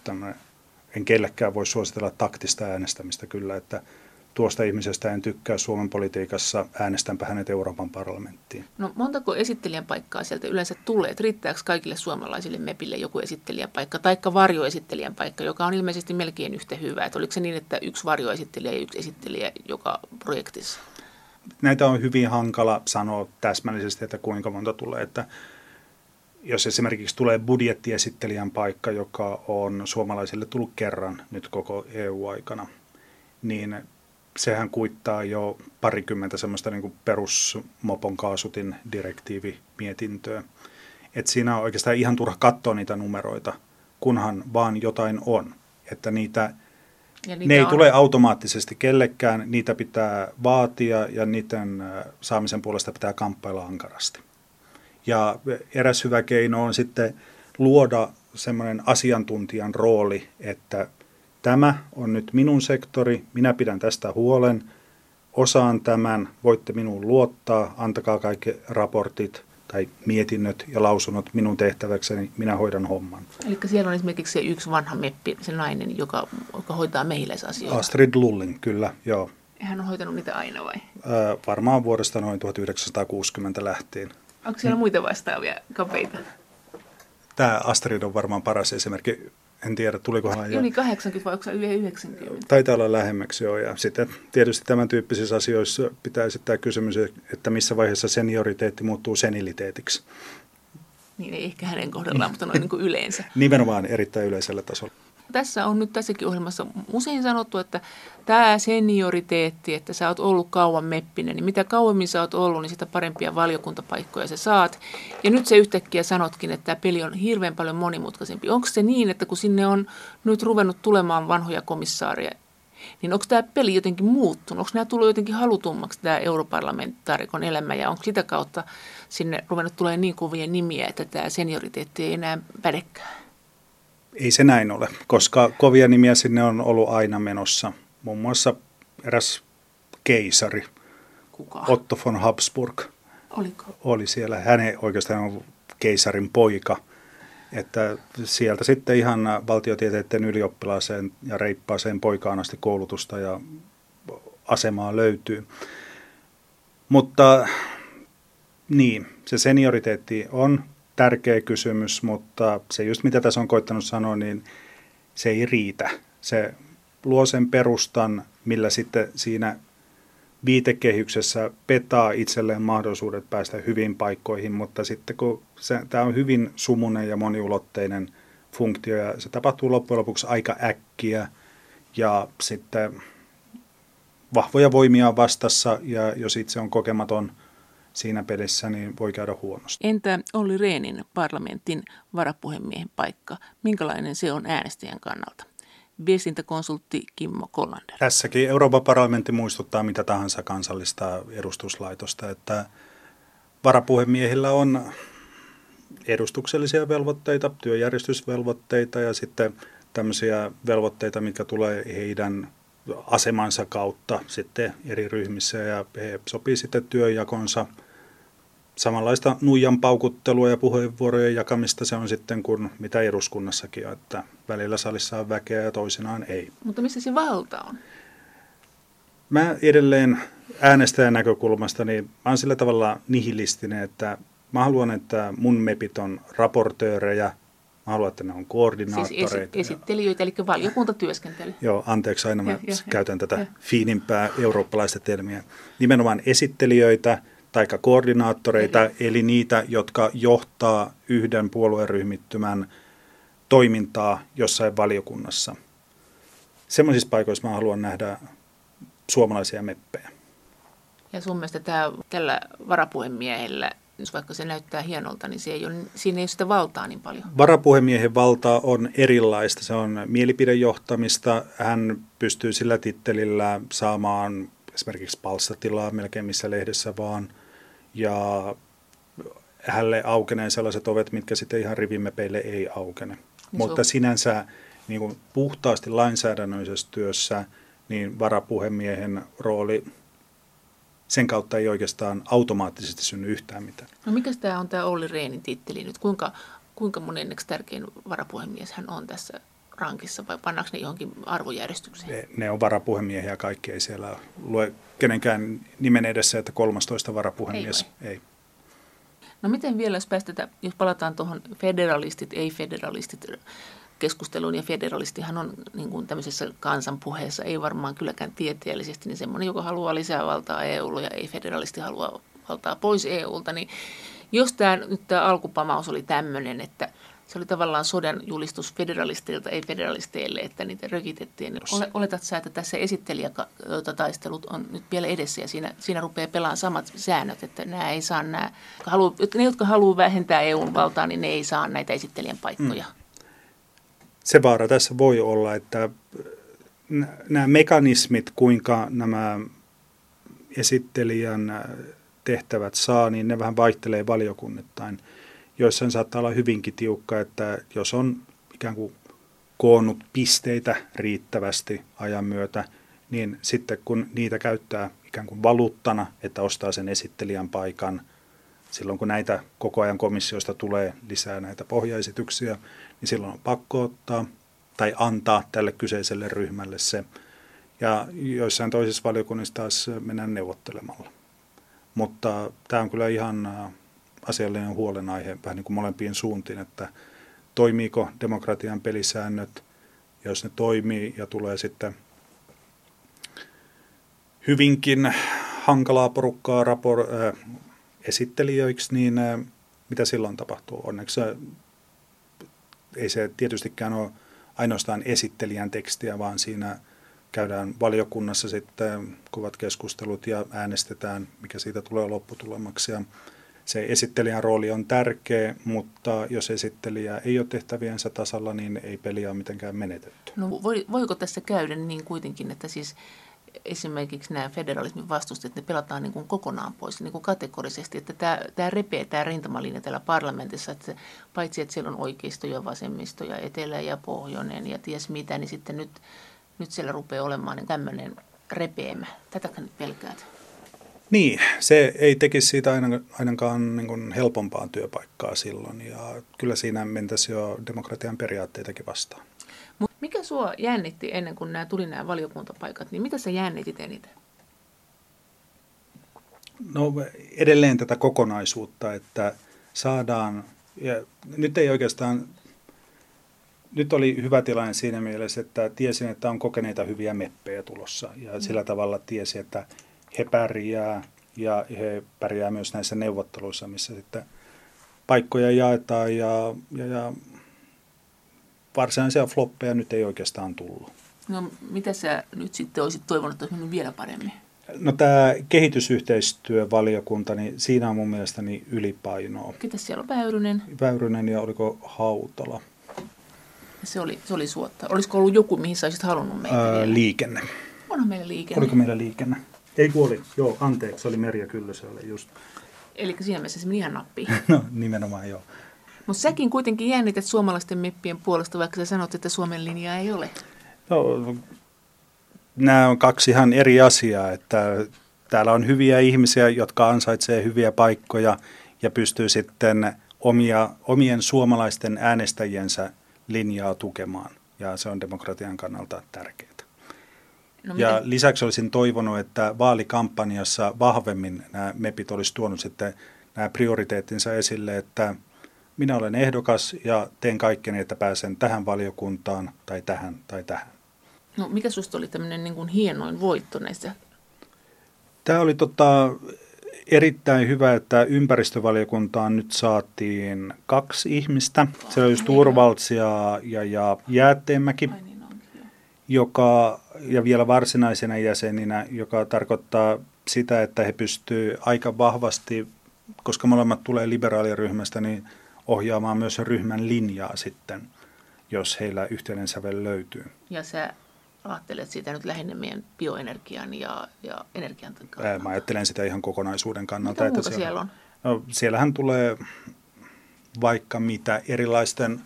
En kellekään voi suositella taktista äänestämistä kyllä, että tuosta ihmisestä en tykkää Suomen politiikassa, äänestänpä hänet Euroopan parlamenttiin. No montako esittelijän paikkaa sieltä yleensä tulee? Et riittääkö kaikille suomalaisille mepille joku esittelijän paikka, taikka varjoesittelijän paikka, joka on ilmeisesti melkein yhtä hyvä? Et oliko se niin, että yksi varjoesittelijä ja yksi esittelijä joka projektissa? Näitä on hyvin hankala sanoa täsmällisesti, että kuinka monta tulee. Että jos esimerkiksi tulee budjettiesittelijän paikka, joka on suomalaisille tullut kerran nyt koko E U-aikana, niin sehän kuittaa jo parikymmentä semmoista niin kuin perusmopon kaasutin direktiivimietintöä. Et siinä on oikeastaan ihan turha katsoa niitä numeroita, kunhan vaan jotain on. Että niitä, niitä ne ei on. tule automaattisesti kellekään, niitä pitää vaatia ja niiden saamisen puolesta pitää kamppailla ankarasti. Ja eräs hyvä keino on sitten luoda semmoinen asiantuntijan rooli, että tämä on nyt minun sektori, minä pidän tästä huolen, osaan tämän, voitte minuun luottaa, antakaa kaikki raportit tai mietinnöt ja lausunnot minun tehtäväkseni, minä hoidan homman. Eli siellä on esimerkiksi se yksi vanha meppi, se nainen, joka, joka hoitaa mehiläisasioita. Astrid Lulling, kyllä, joo. Hän on hoitanut niitä aina vai? Öö, varmaan vuodesta noin tuhatyhdeksänsataakuusikymmentä lähtien. Onko siellä muita vastaavia kapeita? Tämä Astrid on varmaan paras esimerkki. En tiedä, tuliko hän jo. Yli kahdeksankymmentä vai onko se yli yhdeksänkymmentä? Taitaa olla lähemmäksi jo. Ja sitten tietysti tämän tyyppisissä asioissa pitää esittää kysymys, että missä vaiheessa senioriteetti muuttuu seniliteetiksi. Niin ei ehkä hänen kohdallaan, mutta noin niin kuin yleensä. Nimenomaan erittäin yleisellä tasolla. Tässä on nyt tässäkin ohjelmassa usein sanottu, että tämä senioriteetti, että sä oot ollut kauan meppinen, niin mitä kauemmin sä oot ollut, niin sitä parempia valiokuntapaikkoja sä saat. Ja nyt se yhtäkkiä sanotkin, että tämä peli on hirveän paljon monimutkaisempi. Onko se niin, että kun sinne on nyt ruvennut tulemaan vanhoja komissaareja, niin onko tämä peli jotenkin muuttunut? Onko nämä tullut jotenkin halutummaksi, tämä europarlamentaarikon elämä, ja onko sitä kautta sinne ruvennut tulemaan niin kuvia nimiä, että tämä senioriteetti ei enää pädekään? Ei se näin ole, koska kovia nimiä sinne on ollut aina menossa. Muun muassa eräs keisari, Kuka? Otto von Habsburg, Oliko? oli siellä. Hänen oikeastaan on keisarin poika. Että sieltä sitten ihan valtiotieteiden ylioppilaaseen ja reippaaseen poikaan asti koulutusta ja asemaa löytyy. Mutta niin, se senioriteetti on tärkeä kysymys, mutta se just mitä tässä on koittanut sanoa, niin se ei riitä. Se luo sen perustan, millä sitten siinä viitekehyksessä petaa itselleen mahdollisuudet päästä hyviin paikkoihin, mutta sitten kun se, tämä on hyvin sumunen ja moniulotteinen funktio ja se tapahtuu loppujen lopuksi aika äkkiä ja sitten vahvoja voimia on vastassa ja jos itse on kokematon siinä pelissä, niin voi käydä huonosti. Entä Olli Rehnin parlamentin varapuhemiehen paikka? Minkälainen se on äänestäjän kannalta? Viestintäkonsultti Kimmo Kollander. Tässäkin Euroopan parlamentti muistuttaa mitä tahansa kansallista edustuslaitosta, että varapuhemiehillä on edustuksellisia velvoitteita, työjärjestysvelvoitteita ja sitten tämmöisiä velvoitteita, mitkä tulee heidän asemansa kautta sitten eri ryhmissä ja he sopii sitten työjakonsa. Samanlaista nuijan paukuttelua ja puheenvuorojen jakamista se on sitten kuin mitä eduskunnassakin on, että välillä salissa on väkeä ja toisinaan ei. Mutta missä se valta on? Mä edelleen äänestäjän näkökulmasta, niin mä oon sillä tavalla nihilistinen, että mä haluan, että mun mepit on raportöörejä, mä haluan, että ne on koordinaattoreita. Siis esi- esittelijöitä, eli valiokuntatyöskentely. Joo, anteeksi, aina mä ja, ja, käytän tätä ja. fiinimpää eurooppalaista termiä. Nimenomaan esittelijöitä tai koordinaattoreita, ja, eli niitä, jotka johtaa yhden puolueryhmittymän toimintaa jossain valiokunnassa. Semmoisissa paikoissa mä haluan nähdä suomalaisia meppejä. Ja sun mielestä tämä, tällä varapuhemiehellä, jos vaikka se näyttää hienolta, niin se ei ole, siinä ei ole sitä valtaa niin paljon. Varapuhemiehen valta on erilaista. Se on mielipidejohtamista. Hän pystyy sillä tittelillä saamaan esimerkiksi palstatilaa melkein missä lehdessä vaan. Ja hänelle aukenee sellaiset ovet, mitkä sitten ihan rivimepeille ei aukene. Niin Mutta on. sinänsä niin kuin puhtaasti lainsäädännöllisessä työssä niin varapuhemiehen rooli, sen kautta ei oikeastaan automaattisesti synny yhtään mitään. No mikä tämä on tämä Olli Rehnin titteli nyt? Kuinka, kuinka monenneksi tärkein varapuhemies hän on tässä rankissa vai pannaanko ne johonkin arvojärjestykseen? Ne, ne on varapuhemiehiä, kaikki ei siellä lue kenenkään nimen edessä, että kolmastoista varapuhemies ei. ei. No miten vielä, jos päästetään, jos palataan tuohon federalistit, ei-federalistit keskusteluun, ja federalistihan on niin kuin tämmöisessä kansanpuheessa, ei varmaan kylläkään tieteellisesti, niin semmoinen, joka haluaa lisää valtaa E U:lle ja ei-federalisti haluaa valtaa pois E U:lta, niin jos tämä, nyt tämä alkupamaus oli tämmöinen, että se oli tavallaan sodan julistus federalisteilta, ei-federalisteille, että niitä rökitettiin. Niin oletat sä, että tässä esittelijätaistelut on nyt vielä edessä ja siinä, siinä rupeaa pelaamaan samat säännöt, että nämä ei saa nämä, haluaa, ne jotka haluaa vähentää E U:n valtaa, niin ne ei saa näitä esittelijän paikkoja. Mm. Se vaara tässä voi olla, että nämä mekanismit, kuinka nämä esittelijän tehtävät saa, niin ne vähän vaihtelee valiokunnittain. Joissain saattaa olla hyvinkin tiukka, että jos on ikään kuin koonnut pisteitä riittävästi ajan myötä, niin sitten kun niitä käyttää ikään kuin valuuttana, että ostaa sen esittelijän paikan, silloin kun näitä koko ajan komissiosta tulee lisää näitä pohjaesityksiä, niin silloin on pakko ottaa tai antaa tälle kyseiselle ryhmälle se. Ja joissain toisissa valiokunnissa taas mennään neuvottelemalla. Mutta tämä on kyllä ihan asiallinen huolenaihe vähän niin kuin molempiin suuntiin, että toimiiko demokratian pelisäännöt, jos ne toimii ja tulee sitten hyvinkin hankalaa porukkaa rapor, äh, esittelijöiksi, niin äh, mitä silloin tapahtuu? Onneksi äh, ei se tietystikään ole ainoastaan esittelijän tekstiä, vaan siinä käydään valiokunnassa sitten kovat keskustelut ja äänestetään, mikä siitä tulee lopputulemaksi. Ja se esittelijän rooli on tärkeä, mutta jos esittelijä ei ole tehtäviensä tasalla, niin ei peliä ole mitenkään menetetty. No voiko tässä käydä niin kuitenkin, että siis esimerkiksi nämä federalismin vastustajat, ne pelataan niin kuin kokonaan pois, niin kuin kategorisesti, että tämä, tämä repee tämä rintamalinja täällä parlamentissa, että paitsi että siellä on oikeisto ja vasemmisto ja etelä ja pohjoinen ja ties mitä, niin sitten nyt, nyt siellä rupeaa olemaan niin tämmöinen repeämä. Tätäkö nyt pelkäät? Niin, se ei tekisi siitä ainakaan niin kuin helpompaa työpaikkaa silloin ja kyllä siinä mentäisi jo demokratian periaatteitakin vastaan. Mikä sua jännitti ennen kuin nämä tuli nämä valiokuntapaikat, niin mitä sä jännitit eniten? No edelleen tätä kokonaisuutta, että saadaan, ja nyt ei oikeastaan, nyt oli hyvä tilanne siinä mielessä, että tiesin, että on kokeneita hyviä meppejä tulossa ja mm. sillä tavalla tiesin, että he pärjää ja he pärjää myös näissä neuvotteluissa, missä sitten paikkoja jaetaan ja, ja, ja varsinaisia floppeja nyt ei oikeastaan tullut. No mitä sä nyt sitten olisit toivonut, että olisi mennyt vielä paremmin? No tämä kehitysyhteistyövaliokunta, niin siinä on mun mielestäni ylipainoa. Ketäs siellä on? Väyrynen? Väyrynen ja oliko Hautala? Se oli, se oli suotta. Olisiko ollut joku, mihin sä olisit halunnut meitä Ää, vielä? Liikenne. Onhan meillä liikenne. Oliko meillä liikenne? Ei kun oli. Joo, anteeksi. Se oli Merja Kyllöselle just. Eli siinä mielessä se meni ihan nappiin. No nimenomaan joo. Mutta säkin kuitenkin jännität suomalaisten meppien puolesta, vaikka sä sanot, että Suomen linjaa ei ole. No, nämä on kaksi ihan eri asiaa. Että täällä on hyviä ihmisiä, jotka ansaitsee hyviä paikkoja ja pystyy sitten omia, omien suomalaisten äänestäjiensä linjaa tukemaan. Ja se on demokratian kannalta tärkeää. No, ja miten? Lisäksi olisin toivonut, että vaalikampanjassa vahvemmin nämä mepit olisi tuonut sitten nämä prioriteettinsa esille, että minä olen ehdokas ja teen kaikkeni, että pääsen tähän valiokuntaan tai tähän tai tähän. No mikä susta oli tämmöinen niin kuin hienoin voitto näistä? Tämä oli tota, erittäin hyvä, että ympäristövaliokuntaan nyt saatiin kaksi ihmistä. Se oli Turvalts ja, ja, ja Jäätteenmäki, joka, ja vielä varsinaisena jäseninä, joka tarkoittaa sitä, että he pystyvät aika vahvasti, koska molemmat tulee liberaaliryhmästä, niin ohjaamaan myös ryhmän linjaa sitten, jos heillä yhteinen sävel löytyy. Ja sä ajattelet sitä nyt lähinnä meidän bioenergian ja, ja energian kannalta? Mä ajattelen sitä ihan kokonaisuuden kannalta. Mitä muuta että siellä on? No, siellähän tulee vaikka mitä erilaisten,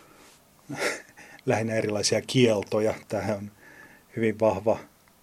lähinnä erilaisia kieltoja. Tähän on hyvin vahva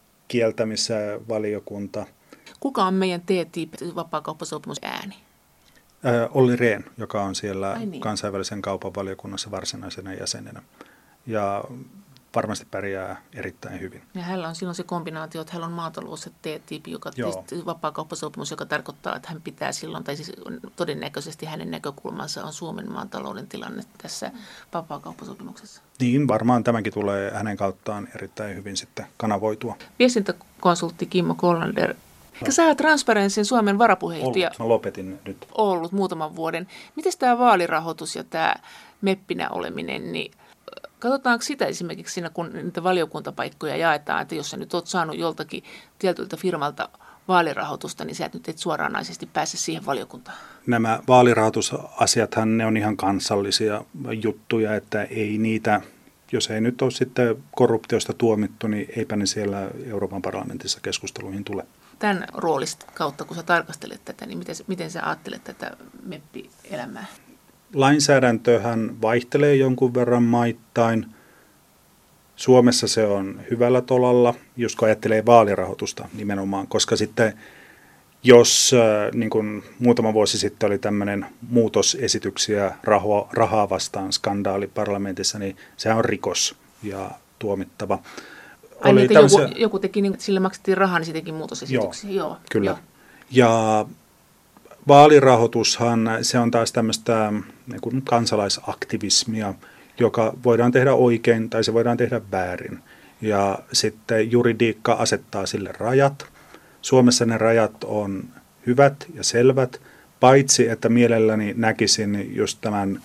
kieltämisvaliokunta. Kuka on meidän T T I P-vapaakauppasopimus ääni? Olli Rehn, joka on siellä niin. kansainvälisen kaupan valiokunnassa varsinaisena jäsenenä. Ja varmasti pärjää erittäin hyvin. Ja hänellä on silloin se kombinaatio, että hänellä on maatalous ja T T I P, joka vapaakauppasopimus, joka tarkoittaa, että hän pitää silloin, tai siis todennäköisesti hänen näkökulmansa on Suomen maatalouden tilanne tässä vapaakauppasopimuksessa. Niin, varmaan tämäkin tulee hänen kauttaan erittäin hyvin sitten kanavoitua. Viestintäkonsultti Kimmo Kollander. No. Sä olet Transparenssin Suomen varapuheenjohtaja. Ollut, mä lopetin nyt. Ollut muutaman vuoden. Miten tämä vaalirahoitus ja tämä meppinä oleminen, niin katsotaanko sitä esimerkiksi siinä, kun niitä valiokuntapaikkoja jaetaan, että jos sä nyt oot saanut joltakin tietyltä firmalta vaalirahoitusta, niin sä et nyt et suoranaisesti pääse siihen valiokuntaan. Nämä vaalirahoitusasiathan, ne on ihan kansallisia juttuja, että ei niitä, jos ei nyt ole sitten korruptiosta tuomittu, niin eipä ne siellä Euroopan parlamentissa keskusteluihin tule. Tämän roolista kautta, kun sä tarkastelet tätä, niin miten, miten sä ajattelet tätä meppielämää? Lainsäädäntöhän vaihtelee jonkun verran maittain. Suomessa se on hyvällä tolalla, jos kun ajattelee vaalirahoitusta nimenomaan, koska sitten jos niin kuin muutama vuosi sitten oli tämmöinen muutosesityksiä rahaa, rahaa vastaan skandaali parlamentissa, niin sehän on rikos ja tuomittava. Ai niin, tämmöisiä... joku, joku teki, niin sille maksettiin rahaa, niin se teki muutosesityksiä. Joo, Joo, kyllä. Jo. Ja vaalirahoitushan, se on taas tämmöistä niin kuin kansalaisaktivismia, joka voidaan tehdä oikein tai se voidaan tehdä väärin. Ja sitten juridiikka asettaa sille rajat. Suomessa ne rajat on hyvät ja selvät, paitsi että mielelläni näkisin just tämän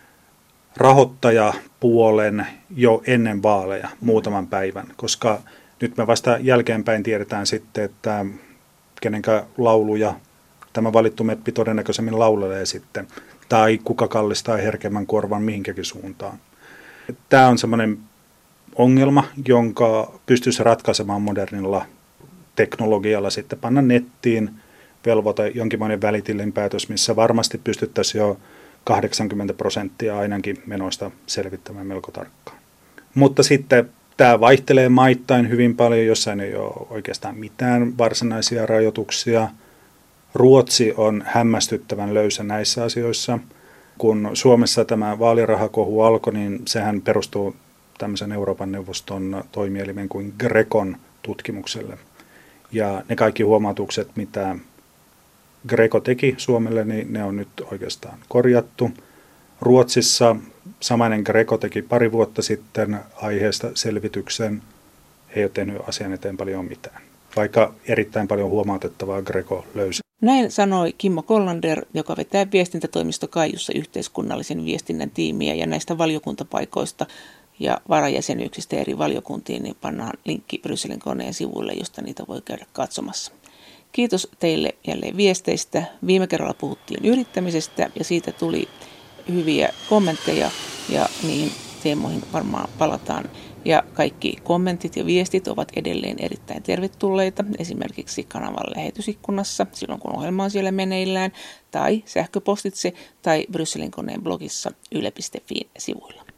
rahoittajapuolen jo ennen vaaleja muutaman päivän, koska nyt me vasta jälkeenpäin tiedetään sitten, että kenenkä lauluja tämä valittu meppi todennäköisemmin laulelee sitten, tai kuka kallistaa herkemmän korvan mihinkäkin suuntaan. Tämä on semmoinen ongelma, jonka pystyisi ratkaisemaan modernilla teknologialla sitten panna nettiin velvoite jonkinlainen välitilinpäätös, missä varmasti pystyttäisiin jo kahdeksankymmentä prosenttia ainakin menoista selvittämään melko tarkkaan. Mutta sitten tämä vaihtelee maittain hyvin paljon, jossain ei ole oikeastaan mitään varsinaisia rajoituksia. Ruotsi on hämmästyttävän löysä näissä asioissa. Kun Suomessa tämä vaalirahakohu alkoi, niin sehän perustuu tämmöisen Euroopan neuvoston toimielimen kuin Grecon tutkimukselle. Ja ne kaikki huomautukset, mitä Greco teki Suomelle, niin ne on nyt oikeastaan korjattu. Ruotsissa samainen Greco teki pari vuotta sitten aiheesta selvityksen. He ei ole tehnyt asian eteen paljon mitään, vaikka erittäin paljon huomautettavaa Greco löysi. Näin sanoi Kimmo Kollander, joka vetää viestintätoimisto Kaijussa yhteiskunnallisen viestinnän tiimiä, ja näistä valiokuntapaikoista ja varajäsenyyksistä eri valiokuntiin, niin pannaan linkki Brysselin koneen sivuille, josta niitä voi käydä katsomassa. Kiitos teille jälleen viesteistä. Viime kerralla puhuttiin yrittämisestä ja siitä tuli hyviä kommentteja ja niihin teemoihin varmaan palataan. Ja kaikki kommentit ja viestit ovat edelleen erittäin tervetulleita, esimerkiksi kanavan lähetysikkunassa silloin kun ohjelma on siellä meneillään, tai sähköpostitse tai Brysselin koneen blogissa yle piste fi sivuilla.